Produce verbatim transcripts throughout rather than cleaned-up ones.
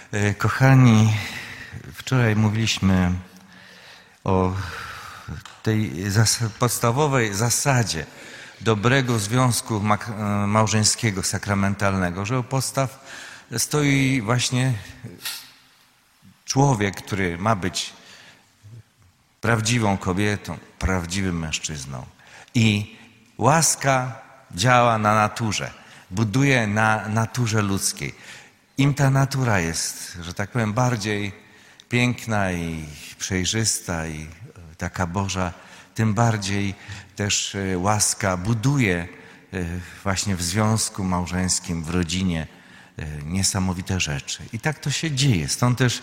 Kochani, wczoraj mówiliśmy o tej zas- podstawowej zasadzie dobrego związku ma- małżeńskiego, sakramentalnego, że u podstaw stoi właśnie człowiek, który ma być prawdziwą kobietą, prawdziwym mężczyzną. I łaska działa na naturze, buduje na naturze ludzkiej. Im ta natura jest, że tak powiem, bardziej piękna i przejrzysta i taka Boża, tym bardziej też łaska buduje właśnie w związku małżeńskim, w rodzinie niesamowite rzeczy. I tak to się dzieje. Stąd też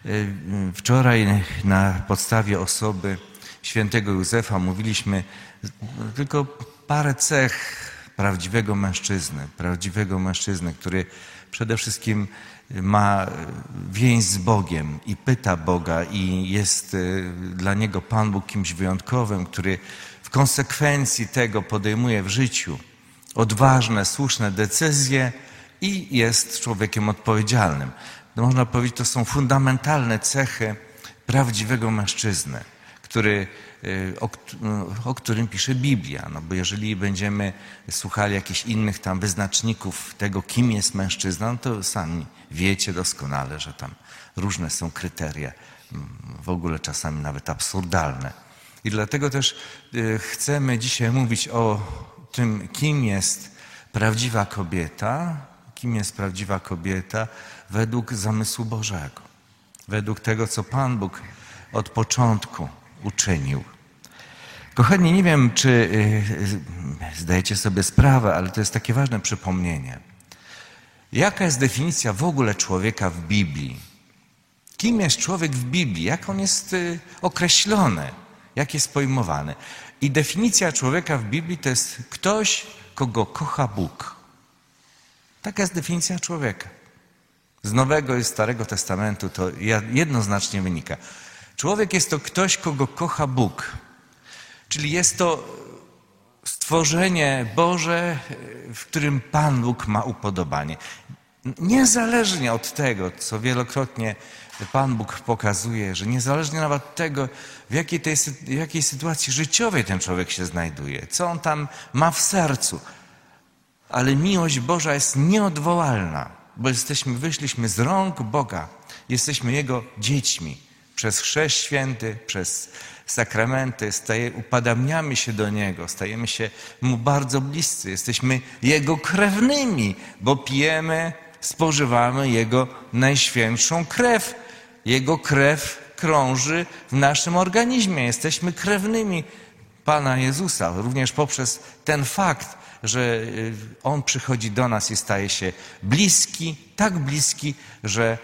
wczoraj na podstawie osoby świętego Józefa mówiliśmy tylko parę cech prawdziwego mężczyzny, prawdziwego mężczyzny, który przede wszystkim ma więź z Bogiem i pyta Boga i jest dla niego Pan Bóg kimś wyjątkowym, który w konsekwencji tego podejmuje w życiu odważne, słuszne decyzje i jest człowiekiem odpowiedzialnym. No można powiedzieć, to są fundamentalne cechy prawdziwego mężczyzny, który, o, o którym pisze Biblia. No bo jeżeli będziemy słuchali jakichś innych tam wyznaczników tego, kim jest mężczyzna, no to sami wiecie doskonale, że tam różne są kryteria, w ogóle czasami nawet absurdalne. I dlatego też chcemy dzisiaj mówić o tym, kim jest prawdziwa kobieta, kim jest prawdziwa kobieta według zamysłu Bożego, według tego, co Pan Bóg od początku uczynił. Kochani, nie wiem, czy zdajecie sobie sprawę, ale to jest takie ważne przypomnienie. Jaka jest definicja w ogóle człowieka w Biblii? Kim jest człowiek w Biblii? Jak on jest określony? Jak jest pojmowany? I definicja człowieka w Biblii to jest ktoś, kogo kocha Bóg. Taka jest definicja człowieka. Z Nowego i Starego Testamentu to jednoznacznie wynika. Człowiek jest to ktoś, kogo kocha Bóg. Czyli jest to stworzenie Boże, w którym Pan Bóg ma upodobanie. Niezależnie od tego, co wielokrotnie Pan Bóg pokazuje, że niezależnie nawet od tego, w jakiej, tej, w jakiej sytuacji życiowej ten człowiek się znajduje, co on tam ma w sercu, ale miłość Boża jest nieodwołalna, bo jesteśmy, wyszliśmy z rąk Boga, jesteśmy Jego dziećmi. Przez chrzest święty, przez sakramenty staje, upadamniamy się do Niego, stajemy się Mu bardzo bliscy. Jesteśmy Jego krewnymi, bo pijemy, spożywamy Jego najświętszą krew. Jego krew krąży w naszym organizmie. Jesteśmy krewnymi Pana Jezusa, również poprzez ten fakt, że On przychodzi do nas i staje się bliski, tak bliski, że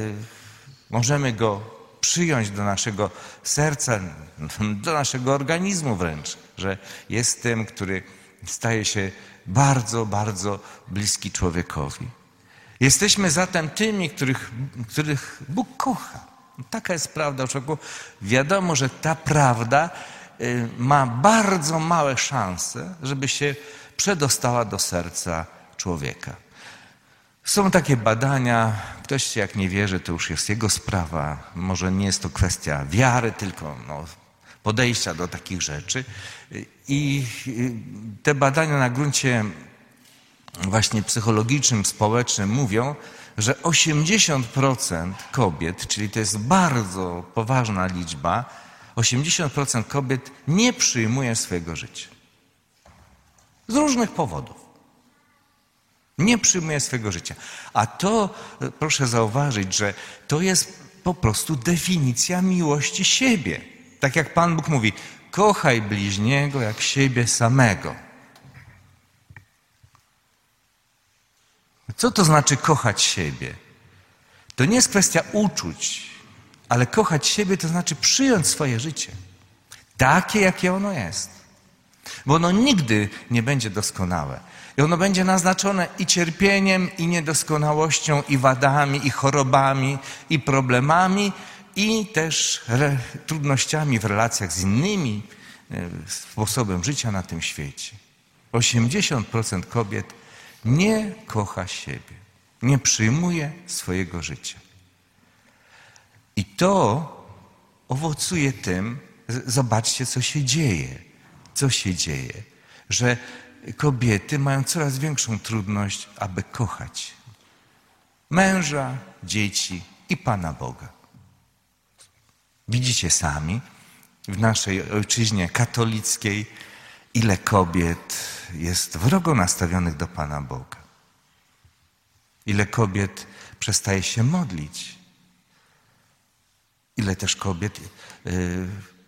możemy Go przyjąć do naszego serca, do naszego organizmu wręcz, że jest tym, który staje się bardzo, bardzo bliski człowiekowi. Jesteśmy zatem tymi, których, których Bóg kocha. Taka jest prawda o człowieku. Wiadomo, że ta prawda ma bardzo małe szanse, żeby się przedostała do serca człowieka. Są takie badania, ktoś jak nie wierzy, to już jest jego sprawa. Może nie jest to kwestia wiary, tylko no, podejścia do takich rzeczy. I te badania na gruncie właśnie psychologicznym, społecznym mówią, że osiemdziesiąt procent kobiet, czyli to jest bardzo poważna liczba, osiemdziesiąt procent kobiet nie przyjmuje swojego życia. Z różnych powodów. Nie przyjmuje swojego życia. A to, proszę zauważyć, że to jest po prostu definicja miłości siebie. Tak jak Pan Bóg mówi, kochaj bliźniego jak siebie samego. Co to znaczy kochać siebie? To nie jest kwestia uczuć, ale kochać siebie to znaczy przyjąć swoje życie. Takie, jakie ono jest. Bo ono nigdy nie będzie doskonałe. I ono będzie naznaczone i cierpieniem, i niedoskonałością, i wadami, i chorobami, i problemami, i też re- trudnościami w relacjach z innymi, e, sposobem życia na tym świecie. osiemdziesiąt procent kobiet nie kocha siebie, nie przyjmuje swojego życia. to owocuje tym, zobaczcie, co się dzieje. Co się dzieje? Że kobiety mają coraz większą trudność, aby kochać męża, dzieci i Pana Boga. Widzicie sami, w naszej ojczyźnie katolickiej, ile kobiet jest wrogo nastawionych do Pana Boga. Ile kobiet przestaje się modlić. Ile też kobiet yy,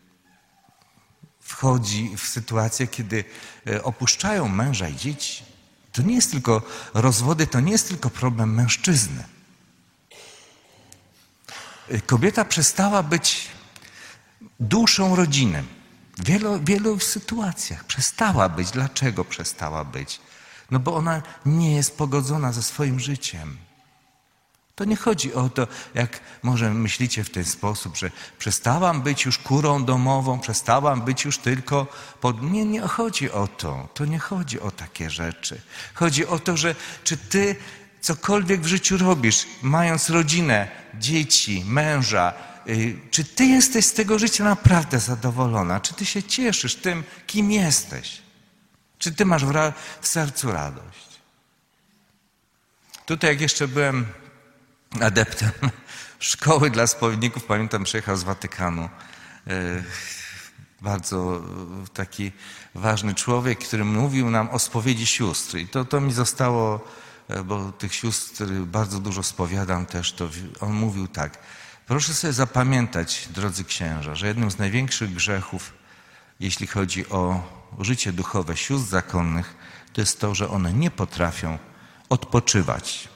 wchodzi w sytuację, kiedy opuszczają męża i dzieci. To nie jest tylko rozwody, to nie jest tylko problem mężczyzny. Kobieta przestała być duszą rodziny. W wielu, wielu sytuacjach przestała być. Dlaczego przestała być? No bo ona nie jest pogodzona ze swoim życiem. To nie chodzi o to, jak może myślicie w ten sposób, że przestałam być już kurą domową, przestałam być już tylko pod... Nie, nie chodzi o to. To nie chodzi o takie rzeczy. Chodzi o to, że czy ty cokolwiek w życiu robisz, mając rodzinę, dzieci, męża, yy, czy ty jesteś z tego życia naprawdę zadowolona? Czy ty się cieszysz tym, kim jesteś? Czy ty masz w, ra- w sercu radość? Tutaj jak jeszcze byłem adeptem szkoły dla spowiedników, pamiętam, przyjechał z Watykanu bardzo taki ważny człowiek, który mówił nam o spowiedzi sióstr. I to, to mi zostało, bo tych sióstr bardzo dużo spowiadam też, to on mówił tak: proszę sobie zapamiętać, drodzy księża, że jednym z największych grzechów, jeśli chodzi o życie duchowe sióstr zakonnych, to jest to, że one nie potrafią odpoczywać.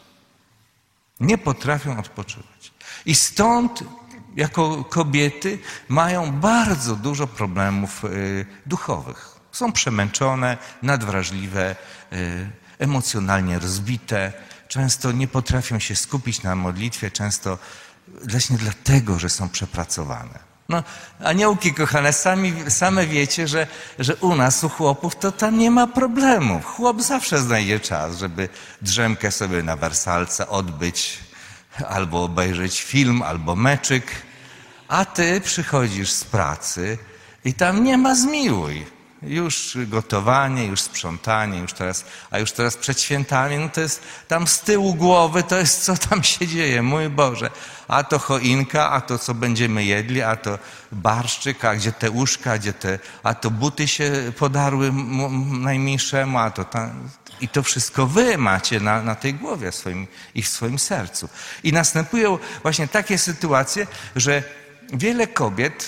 Nie potrafią odpoczywać. I stąd jako kobiety mają bardzo dużo problemów y, duchowych. Są przemęczone, nadwrażliwe, y, emocjonalnie rozbite. Często nie potrafią się skupić na modlitwie, często właśnie dlatego, że są przepracowane. No, aniołki kochane, sami, same wiecie, że, że u nas, u chłopów, to tam nie ma problemów. Chłop zawsze znajdzie czas, żeby drzemkę sobie na wersalce odbyć, albo obejrzeć film, albo meczyk, a ty przychodzisz z pracy i tam nie ma zmiłuj. Już gotowanie, już sprzątanie, już teraz, a już teraz przed świętami, no to jest tam z tyłu głowy, to jest co tam się dzieje, mój Boże. A to choinka, a to co będziemy jedli, a to barszczyk, a gdzie te łóżka, gdzie te, a to buty się podarły najmniejszemu, a to tam. I to wszystko wy macie na, na tej głowie swoim, i w swoim sercu. I następują właśnie takie sytuacje, że wiele kobiet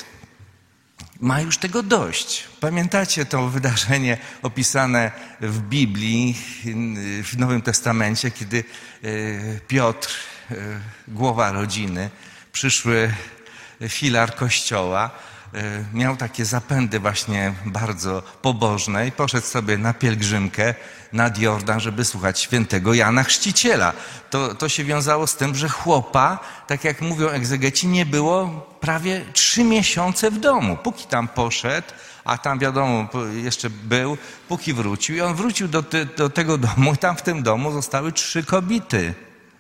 ma już tego dość. Pamiętacie to wydarzenie opisane w Biblii, w Nowym Testamencie, kiedy Piotr, głowa rodziny, przyszły filar Kościoła, miał takie zapędy właśnie bardzo pobożne i poszedł sobie na pielgrzymkę nad Jordan, żeby słuchać świętego Jana Chrzciciela. To, to się wiązało z tym, że chłopa, tak jak mówią egzegeci, nie było prawie trzy miesiące w domu. Póki tam poszedł, a tam wiadomo, jeszcze był, póki wrócił. I on wrócił do, te, do tego domu i tam w tym domu zostały trzy kobiety,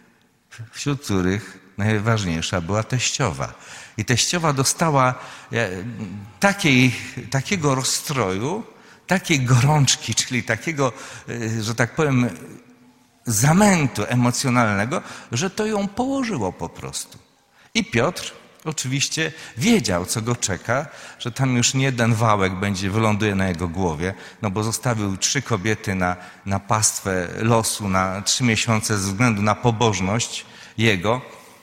wśród których najważniejsza była teściowa. I teściowa dostała takiej, takiego rozstroju, takiej gorączki, czyli takiego, że tak powiem, zamętu emocjonalnego, że to ją położyło po prostu. I Piotr oczywiście wiedział, co go czeka, że tam już nie jeden wałek będzie, wyląduje na jego głowie, no bo zostawił trzy kobiety na, na pastwę losu na trzy miesiące ze względu na pobożność jego.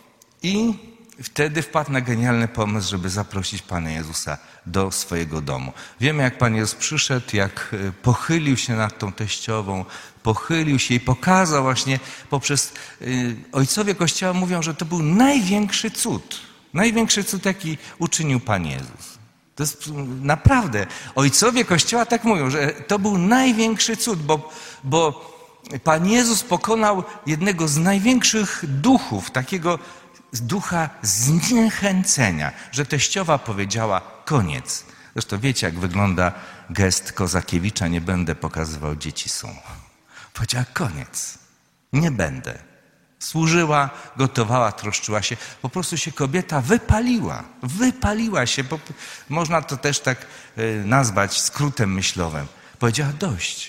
I wtedy wpadł na genialny pomysł, żeby zaprosić Pana Jezusa do swojego domu. Wiemy, jak Pan Jezus przyszedł, jak pochylił się nad tą teściową, pochylił się i pokazał właśnie poprzez... Ojcowie Kościoła mówią, że to był największy cud. Największy cud, jaki uczynił Pan Jezus. To jest naprawdę... Ojcowie Kościoła tak mówią, że to był największy cud, bo, bo Pan Jezus pokonał jednego z największych duchów, takiego ducha zniechęcenia, że teściowa powiedziała koniec. Zresztą wiecie, jak wygląda gest Kozakiewicza, nie będę pokazywał, dzieci są. Powiedziała koniec, nie będę. Służyła, gotowała, troszczyła się. Po prostu się kobieta wypaliła. Wypaliła się. Bo można to też tak nazwać skrótem myślowym. Powiedziała dość.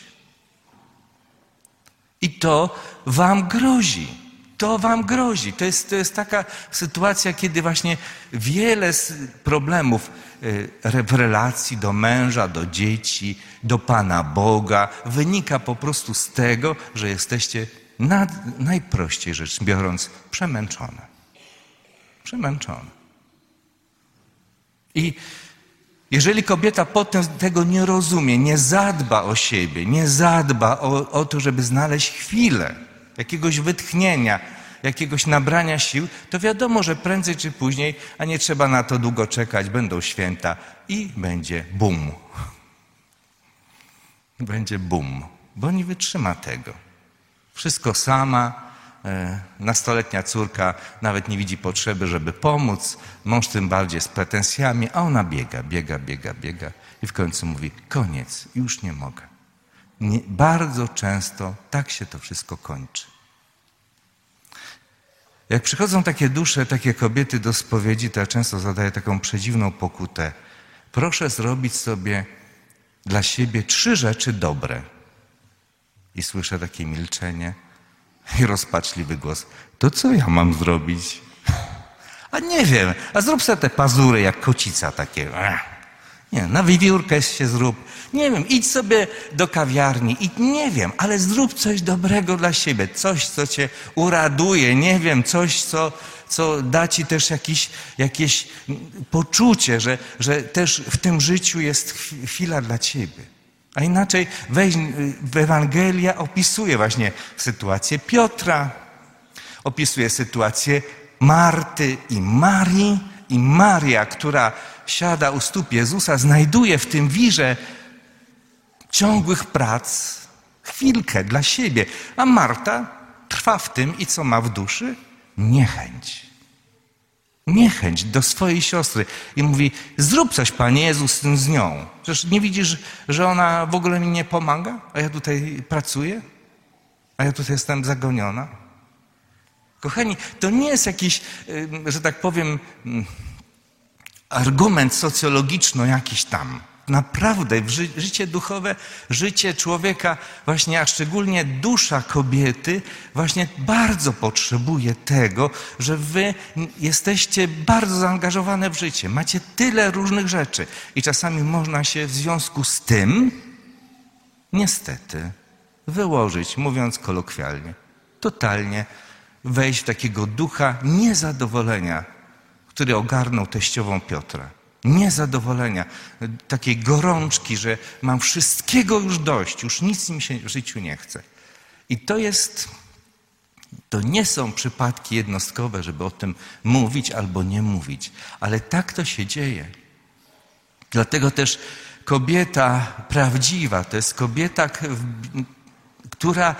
I to wam grozi. To wam grozi. To jest, to jest taka sytuacja, kiedy właśnie wiele problemów w relacji do męża, do dzieci, do Pana Boga wynika po prostu z tego, że jesteście nad, najprościej rzecz biorąc przemęczone. Przemęczone. I jeżeli kobieta potem tego nie rozumie, nie zadba o siebie, nie zadba o, o to, żeby znaleźć chwilę jakiegoś wytchnienia, jakiegoś nabrania sił, to wiadomo, że prędzej czy później, a nie trzeba na to długo czekać, będą święta i będzie bum. Będzie bum, bo nie wytrzyma tego. Wszystko sama, e, nastoletnia córka nawet nie widzi potrzeby, żeby pomóc, mąż tym bardziej z pretensjami, a ona biega, biega, biega, biega i w końcu mówi, koniec, już nie mogę. Nie, bardzo często tak się to wszystko kończy. Jak przychodzą takie dusze, takie kobiety do spowiedzi, to ja często zadaję taką przedziwną pokutę. Proszę zrobić sobie dla siebie trzy rzeczy dobre. I słyszę takie milczenie i rozpaczliwy głos. To co ja mam zrobić? A nie wiem, a zrób sobie te pazury jak kocica takie. Nie, na wiewiórkę się zrób. Nie wiem, idź sobie do kawiarni i nie wiem, ale zrób coś dobrego dla siebie. Coś, co cię uraduje, nie wiem, coś, co, co da ci też jakiś, jakieś poczucie, że, że też w tym życiu jest chwila dla ciebie. A inaczej weź, w Ewangelia opisuje właśnie sytuację Piotra, opisuje sytuację Marty i Marii. I Maria, która siada u stóp Jezusa, znajduje w tym wirze ciągłych prac chwilkę dla siebie. A Marta trwa w tym i co ma w duszy? Niechęć. Niechęć do swojej siostry. I mówi, zrób coś, Panie Jezus, z tym z nią. Przecież nie widzisz, że ona w ogóle mi nie pomaga? A ja tutaj pracuję? A ja tutaj jestem zagoniona? Kochani, to nie jest jakiś, że tak powiem, argument socjologiczno jakiś tam. Naprawdę w ży- życie duchowe, życie człowieka, właśnie, a szczególnie dusza kobiety, właśnie bardzo potrzebuje tego, że wy jesteście bardzo zaangażowane w życie. Macie tyle różnych rzeczy i czasami można się w związku z tym, niestety, wyłożyć, mówiąc kolokwialnie, totalnie wejść w takiego ducha niezadowolenia, który ogarnął teściową Piotra. Niezadowolenia, takiej gorączki, że mam wszystkiego już dość, już nic mi się w życiu nie chce. I to jest, to nie są przypadki jednostkowe, żeby o tym mówić albo nie mówić, ale tak to się dzieje. Dlatego też kobieta prawdziwa to jest kobieta, która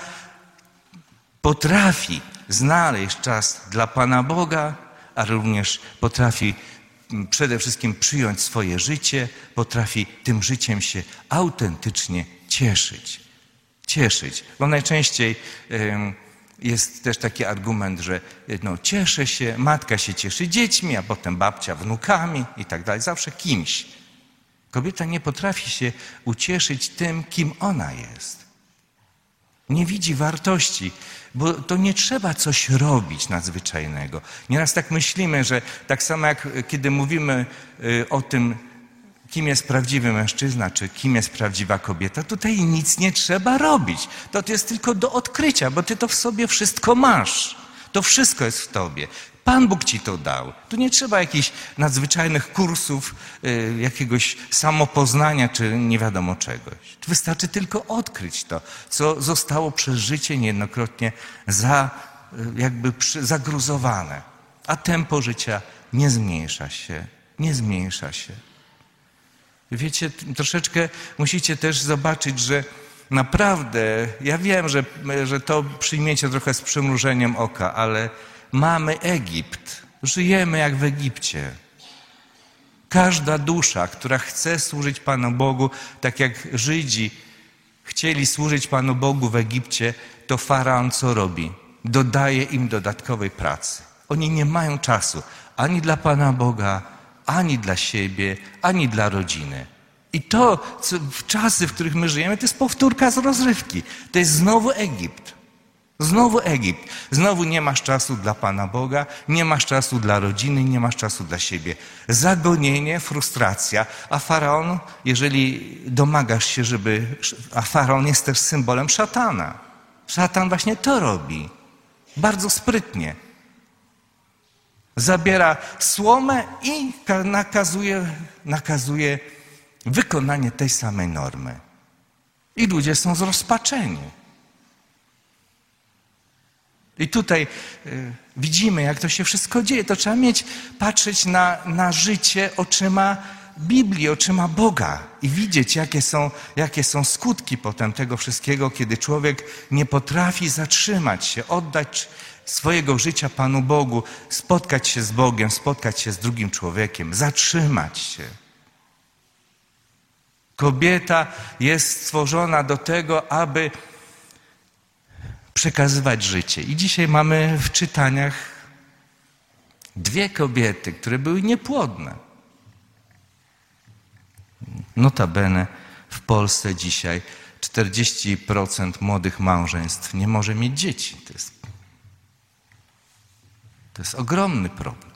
potrafi znaleźć czas dla Pana Boga, a również potrafi przede wszystkim przyjąć swoje życie, potrafi tym życiem się autentycznie cieszyć. Cieszyć. Bo najczęściej jest też taki argument, że no, cieszę się, matka się cieszy dziećmi, a potem babcia wnukami i tak dalej. Zawsze kimś. Kobieta nie potrafi się ucieszyć tym, kim ona jest. Nie widzi wartości, bo to nie trzeba coś robić nadzwyczajnego. Nieraz tak myślimy, że tak samo jak kiedy mówimy o tym, kim jest prawdziwy mężczyzna, czy kim jest prawdziwa kobieta, tutaj nic nie trzeba robić. To jest tylko do odkrycia, bo ty to w sobie wszystko masz. To wszystko jest w tobie. Pan Bóg ci to dał. Tu nie trzeba jakichś nadzwyczajnych kursów, y, jakiegoś samopoznania, czy nie wiadomo czegoś. Wystarczy tylko odkryć to, co zostało przez życie niejednokrotnie za, y, jakby przy, zagruzowane. A tempo życia nie zmniejsza się. Nie zmniejsza się. Wiecie, troszeczkę musicie też zobaczyć, że naprawdę, ja wiem, że, że to przyjmiecie trochę z przymrużeniem oka, ale mamy Egipt. Żyjemy jak w Egipcie. Każda dusza, która chce służyć Panu Bogu, tak jak Żydzi chcieli służyć Panu Bogu w Egipcie, to faraon co robi? dodaje im dodatkowej pracy. Oni nie mają czasu ani dla Pana Boga, ani dla siebie, ani dla rodziny. I to, co w czasy, w których my żyjemy, to jest powtórka z rozrywki. To jest znowu Egipt. Znowu Egipt. Znowu nie masz czasu dla Pana Boga, nie masz czasu dla rodziny, nie masz czasu dla siebie. Zagonienie, frustracja. A Faraon, jeżeli domagasz się, żeby... A Faraon jest też symbolem szatana. Szatan właśnie to robi. Bardzo sprytnie. Zabiera słomę i nakazuje, nakazuje wykonanie tej samej normy. I ludzie są zrozpaczeni. I tutaj y, widzimy, jak to się wszystko dzieje. To trzeba mieć, patrzeć na, na życie oczyma Biblii, oczyma Boga i widzieć, jakie są, jakie są skutki potem tego wszystkiego, kiedy człowiek nie potrafi zatrzymać się, oddać swojego życia Panu Bogu, spotkać się z Bogiem, spotkać się z drugim człowiekiem, zatrzymać się. Kobieta jest stworzona do tego, aby przekazywać życie. I dzisiaj mamy w czytaniach dwie kobiety, które były niepłodne. Notabene w Polsce dzisiaj czterdzieści procent młodych małżeństw nie może mieć dzieci. To jest, to jest ogromny problem.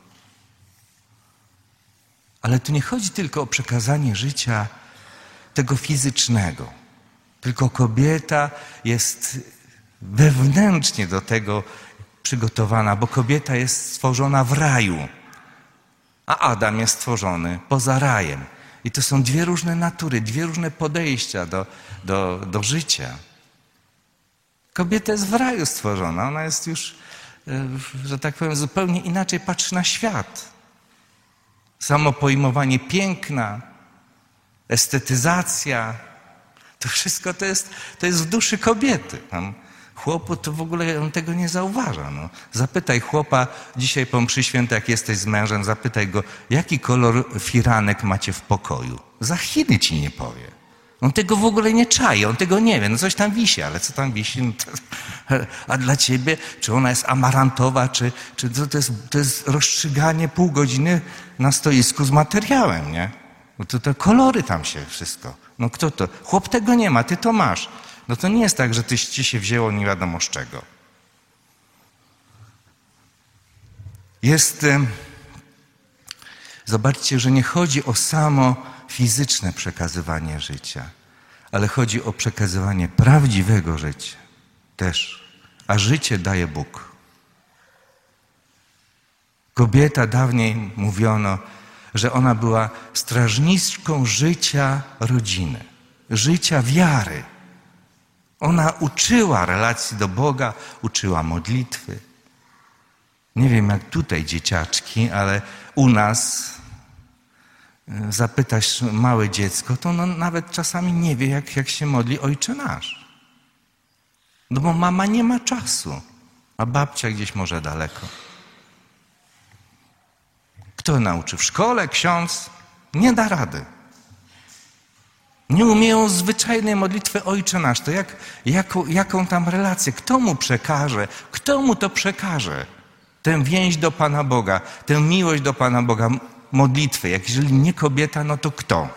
Ale tu nie chodzi tylko o przekazanie życia tego fizycznego. Tylko kobieta jest wewnętrznie do tego przygotowana, bo kobieta jest stworzona w raju, a Adam jest stworzony poza rajem. I to są dwie różne natury, dwie różne podejścia do, do, do życia. Kobieta jest w raju stworzona, ona jest już, że tak powiem, zupełnie inaczej patrzy na świat. Samo pojmowanie piękna, estetyzacja, to wszystko to jest, to jest w duszy kobiety. Tam chłopu to w ogóle on tego nie zauważa. No. Zapytaj chłopa dzisiaj po mszy świętej, jak jesteś z mężem, zapytaj go, jaki kolor firanek macie w pokoju. Za chwilę ci nie powie. On tego w ogóle nie czai, on tego nie wie. No coś tam wisi, ale co tam wisi? No to, a dla ciebie, czy ona jest amarantowa, czy, czy to, to, jest, to jest rozstrzyganie pół godziny na stoisku z materiałem, nie? Bo to te kolory tam się wszystko. No kto to? Chłop tego nie ma, ty to masz. No to nie jest tak, że tyś ci się wzięło nie wiadomo z czego. Jest... Zobaczcie, że nie chodzi o samo fizyczne przekazywanie życia, ale chodzi o przekazywanie prawdziwego życia też. A życie daje Bóg. Kobieta, dawniej mówiono, że ona była strażniczką życia rodziny, życia wiary. Ona uczyła relacji do Boga, uczyła modlitwy. Nie wiem jak tutaj dzieciaczki, ale u nas zapytasz małe dziecko, to ono nawet czasami nie wie, jak, jak się modli Ojcze Nasz. No bo mama nie ma czasu, a babcia gdzieś może daleko. Kto nauczy? W szkole ksiądz nie da rady. Nie umieją zwyczajnej modlitwy Ojcze Nasz. To jak, jaką, jaką tam relację? Kto mu przekaże? Kto mu to przekaże? Tę więź do Pana Boga, tę miłość do Pana Boga, modlitwy. Jak jeżeli nie kobieta, no to kto?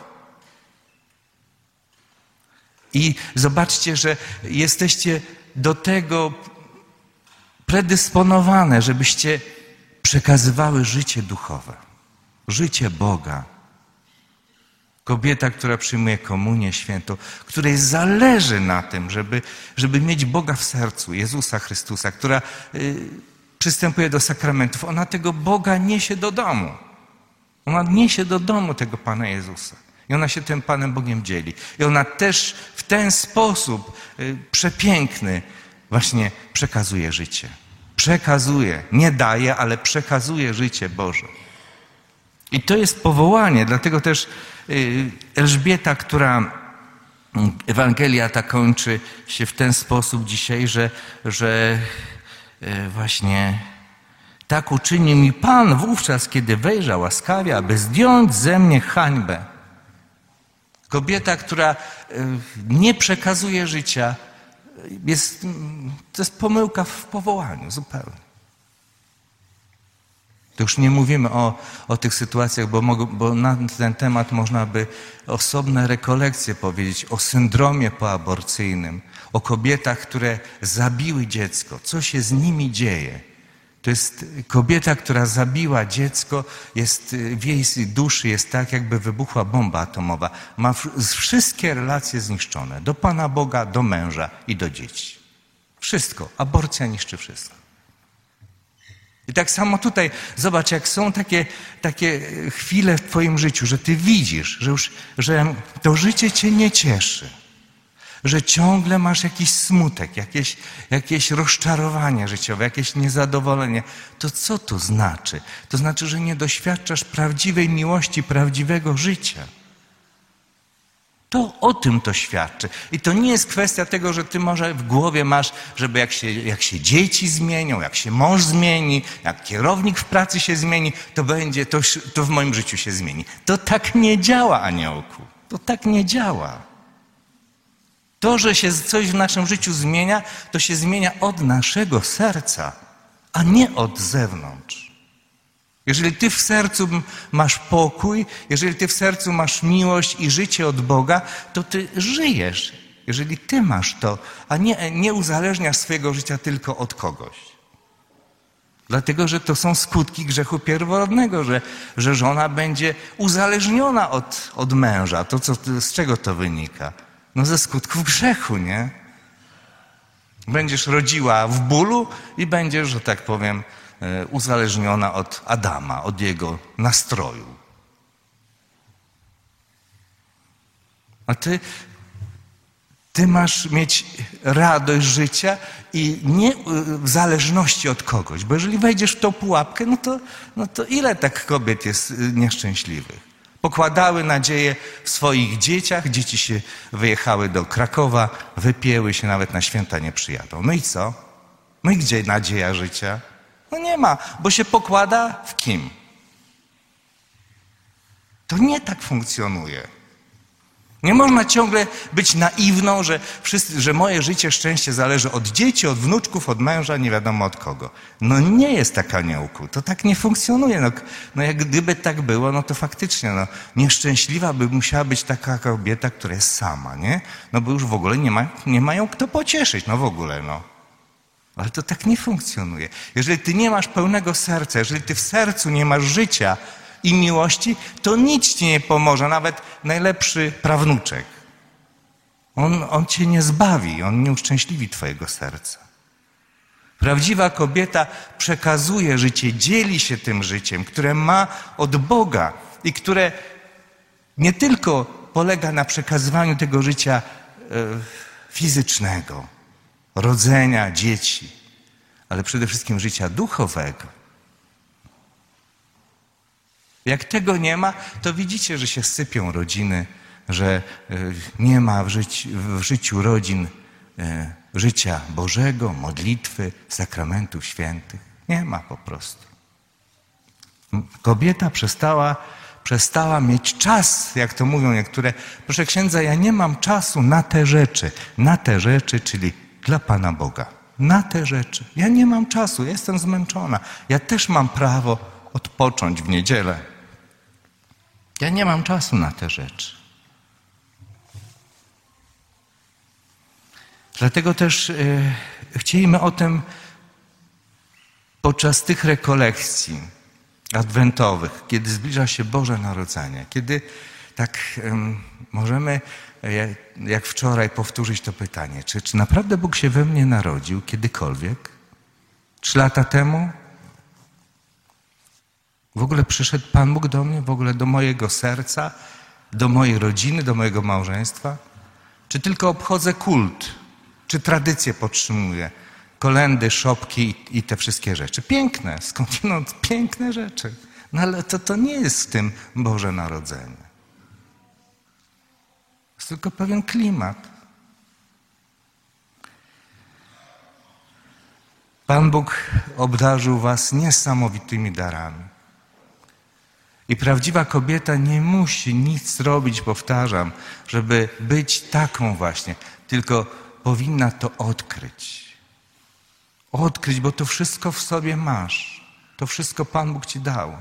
I zobaczcie, że jesteście do tego predysponowane, żebyście przekazywały życie duchowe, życie Boga. Kobieta, która przyjmuje komunię świętą, której zależy na tym, żeby, żeby mieć Boga w sercu, Jezusa Chrystusa, która y, przystępuje do sakramentów, ona tego Boga niesie do domu. Ona niesie do domu tego Pana Jezusa. I ona się tym Panem Bogiem dzieli. I ona też w ten sposób y, przepiękny właśnie przekazuje życie. Przekazuje, nie daje, ale przekazuje życie Boże. I to jest powołanie, dlatego też Elżbieta, która Ewangelia ta kończy się w ten sposób dzisiaj, że, że właśnie tak uczynił mi Pan wówczas, kiedy wejrzał łaskawie, aby zdjąć ze mnie hańbę. Kobieta, która nie przekazuje życia, jest, to jest pomyłka w powołaniu zupełnie. To już nie mówimy o, o tych sytuacjach, bo, mogą, bo na ten temat można by osobne rekolekcje powiedzieć, o syndromie poaborcyjnym, o kobietach, które zabiły dziecko, co się z nimi dzieje. To jest kobieta, która zabiła dziecko, jest, w jej duszy jest tak, jakby wybuchła bomba atomowa. Ma wszystkie relacje zniszczone. Do Pana Boga, do męża i do dzieci. Wszystko. Aborcja niszczy wszystko. I tak samo tutaj, zobacz, jak są takie, takie chwile w twoim życiu, że ty widzisz, że już, że to życie cię nie cieszy. Że ciągle masz jakiś smutek, jakieś, jakieś rozczarowanie życiowe, jakieś niezadowolenie. To co to znaczy? To znaczy, że nie doświadczasz prawdziwej miłości, prawdziwego życia. To o tym to świadczy. I to nie jest kwestia tego, że ty może w głowie masz, żeby jak się, jak się dzieci zmienią, jak się mąż zmieni, jak kierownik w pracy się zmieni, to będzie, to, to w moim życiu się zmieni. To tak nie działa, aniołku. To tak nie działa. To, że się coś w naszym życiu zmienia, to się zmienia od naszego serca, a nie od zewnątrz. Jeżeli ty w sercu masz pokój, jeżeli ty w sercu masz miłość i życie od Boga, to ty żyjesz. Jeżeli ty masz to, a nie, nie uzależniasz swojego życia tylko od kogoś. Dlatego, że to są skutki grzechu pierworodnego, że, że żona będzie uzależniona od, od męża. To co, z czego to wynika? No ze skutków grzechu, nie? Będziesz rodziła w bólu i będziesz, że tak powiem, uzależniona od Adama, od jego nastroju. A ty, ty masz mieć radość życia i nie w zależności od kogoś, bo jeżeli wejdziesz w tą pułapkę, no to, no to ile tak kobiet jest nieszczęśliwych? Pokładały nadzieję w swoich dzieciach, dzieci się wyjechały do Krakowa, wypięły się, nawet na święta nie przyjadą. No i co? No i gdzie nadzieja życia? No nie ma, bo się pokłada w kim? To nie tak funkcjonuje. Nie można ciągle być naiwną, że, wszyscy, że moje życie, szczęście zależy od dzieci, od wnuczków, od męża, nie wiadomo od kogo. No nie jest tak, aniołku. To tak nie funkcjonuje. No, no jak gdyby tak było, no to faktycznie no, nieszczęśliwa by musiała być taka kobieta, która jest sama, nie? No bo już w ogóle nie, ma, nie mają kto pocieszyć, no w ogóle, no. Ale to tak nie funkcjonuje. Jeżeli ty nie masz pełnego serca, jeżeli ty w sercu nie masz życia i miłości, to nic ci nie pomoże, nawet najlepszy prawnuczek. On, on cię nie zbawi, on nie uszczęśliwi twojego serca. Prawdziwa kobieta przekazuje życie, dzieli się tym życiem, które ma od Boga i które nie tylko polega na przekazywaniu tego życia e, fizycznego, rodzenia dzieci, ale przede wszystkim życia duchowego. Jak tego nie ma, to widzicie, że się sypią rodziny, że nie ma w życiu, w życiu rodzin życia Bożego, modlitwy, sakramentów świętych. Nie ma po prostu. Kobieta przestała, przestała mieć czas, jak to mówią niektóre. Proszę księdza, ja nie mam czasu na te rzeczy. Na te rzeczy, czyli dla Pana Boga. Na te rzeczy. Ja nie mam czasu, jestem zmęczona. Ja też mam prawo odpocząć w niedzielę. Ja nie mam czasu na te rzeczy. Dlatego też y, chcielibyśmy o tym podczas tych rekolekcji adwentowych, kiedy zbliża się Boże Narodzenie, kiedy tak y, możemy jak wczoraj powtórzyć to pytanie, czy, czy naprawdę Bóg się we mnie narodził kiedykolwiek? Trzy lata temu? W ogóle przyszedł Pan Bóg do mnie, w ogóle do mojego serca, do mojej rodziny, do mojego małżeństwa? Czy tylko obchodzę kult? Czy tradycję podtrzymuję? Kolendy, szopki i, i te wszystkie rzeczy. Piękne, skądinąd piękne rzeczy. No ale to, to nie jest w tym Boże Narodzenie. Jest tylko pewien klimat. Pan Bóg obdarzył was niesamowitymi darami. I prawdziwa kobieta nie musi nic robić, powtarzam, żeby być taką właśnie. Tylko powinna to odkryć. Odkryć, bo to wszystko w sobie masz. To wszystko Pan Bóg ci dał.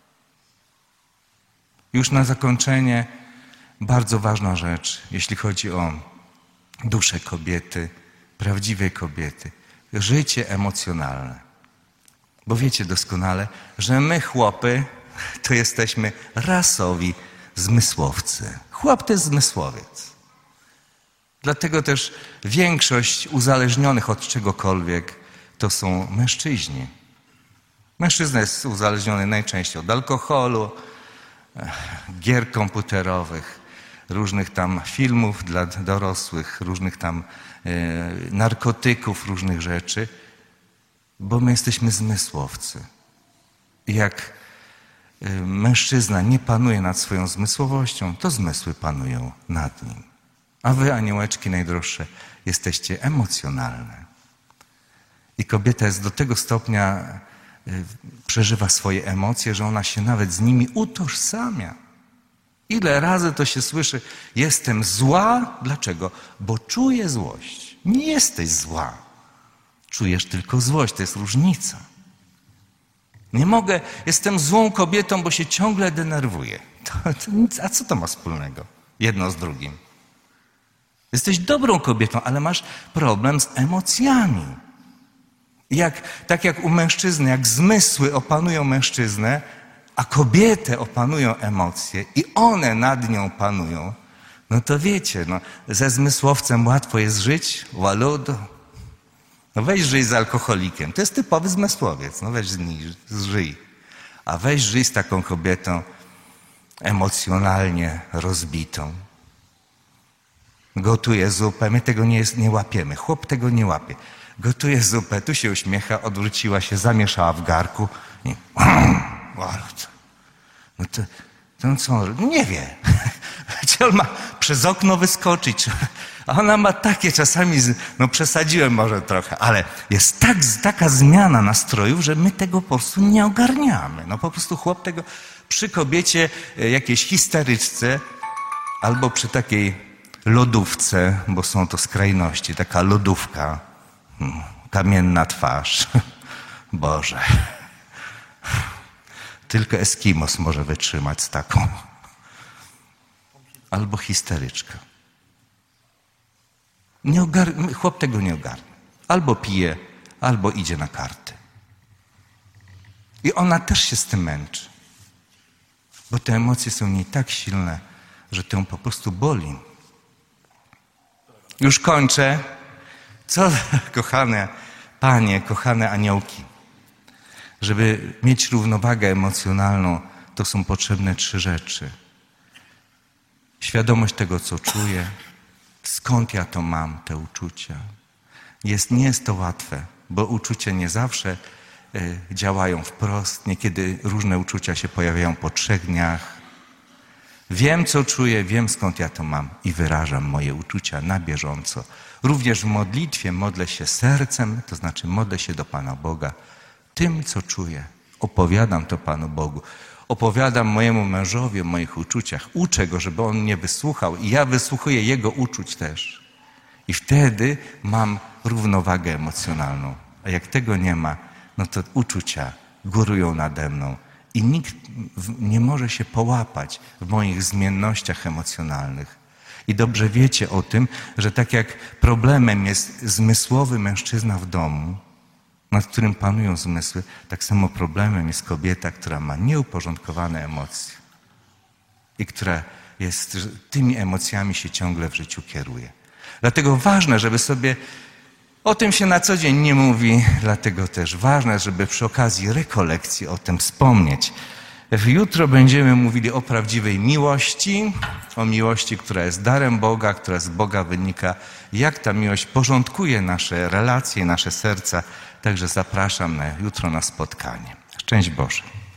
Już na zakończenie bardzo ważna rzecz, jeśli chodzi o duszę kobiety, prawdziwej kobiety. Życie emocjonalne. Bo wiecie doskonale, że my chłopy to jesteśmy rasowi zmysłowcy. Chłop to jest zmysłowiec. Dlatego też większość uzależnionych od czegokolwiek to są mężczyźni. Mężczyzna jest uzależniony najczęściej od alkoholu, gier komputerowych, różnych tam filmów dla dorosłych, różnych tam e, narkotyków, różnych rzeczy, bo my jesteśmy zmysłowcy. I jak e, mężczyzna nie panuje nad swoją zmysłowością, to zmysły panują nad nim. A wy, aniołeczki najdroższe, jesteście emocjonalne. I kobieta jest do tego stopnia, y, przeżywa swoje emocje, że ona się nawet z nimi utożsamia. Ile razy to się słyszy, jestem zła. Dlaczego? Bo czuję złość. Nie jesteś zła. Czujesz tylko złość, to jest różnica. Nie mogę, jestem złą kobietą, bo się ciągle denerwuję. To, to nic, a co to ma wspólnego? Jedno z drugim. Jesteś dobrą kobietą, ale masz problem z emocjami. Jak, tak jak u mężczyzny, jak zmysły opanują mężczyznę, a kobietę opanują emocje i one nad nią panują, no to wiecie, no, ze zmysłowcem łatwo jest żyć, łaludo. No weź żyj z alkoholikiem, to jest typowy zmysłowiec, no weź z nim, żyj. A weź żyj z taką kobietą emocjonalnie rozbitą. Gotuje zupę, my tego nie, nie łapiemy, chłop tego nie łapie. Gotuje zupę, tu się uśmiecha, odwróciła się, zamieszała w garku i no to, to co on nie wie. Czy on ma przez okno wyskoczyć? A ona ma takie czasami, no przesadziłem może trochę, ale jest tak, taka zmiana nastrojów, że my tego po prostu nie ogarniamy. No po prostu chłop tego przy kobiecie jakiejś histeryczce albo przy takiej lodówce, bo są to skrajności, taka lodówka, hmm, kamienna twarz. Boże. Tylko Eskimos może wytrzymać z taką. Albo histeryczka. Nie ogar- chłop tego nie ogarnie. Albo pije, albo idzie na karty. I ona też się z tym męczy. Bo te emocje są w niej tak silne, że to ją po prostu boli. Już kończę. Co, kochane panie, kochane aniołki, żeby mieć równowagę emocjonalną, to są potrzebne trzy rzeczy. Świadomość tego, co czuję, skąd ja to mam, te uczucia. Jest, nie jest to łatwe, bo uczucia nie zawsze y, działają wprost. Niekiedy różne uczucia się pojawiają po trzech dniach. Wiem, co czuję, wiem, skąd ja to mam i wyrażam moje uczucia na bieżąco. Również w modlitwie modlę się sercem, to znaczy modlę się do Pana Boga. Tym, co czuję, opowiadam to Panu Bogu. Opowiadam mojemu mężowi o moich uczuciach. Uczę go, żeby on mnie wysłuchał i ja wysłuchuję jego uczuć też. I wtedy mam równowagę emocjonalną. A jak tego nie ma, no to uczucia górują nade mną. I nikt nie może się połapać w moich zmiennościach emocjonalnych. I dobrze wiecie o tym, że tak jak problemem jest zmysłowy mężczyzna w domu, nad którym panują zmysły, tak samo problemem jest kobieta, która ma nieuporządkowane emocje i która jest, tymi emocjami się ciągle w życiu kieruje. Dlatego ważne, żeby sobie, o tym się na co dzień nie mówi, dlatego też ważne, żeby przy okazji rekolekcji o tym wspomnieć. Jutro będziemy mówili o prawdziwej miłości, o miłości, która jest darem Boga, która z Boga wynika, jak ta miłość porządkuje nasze relacje, nasze serca. Także zapraszam na jutro na spotkanie. Szczęść Boże.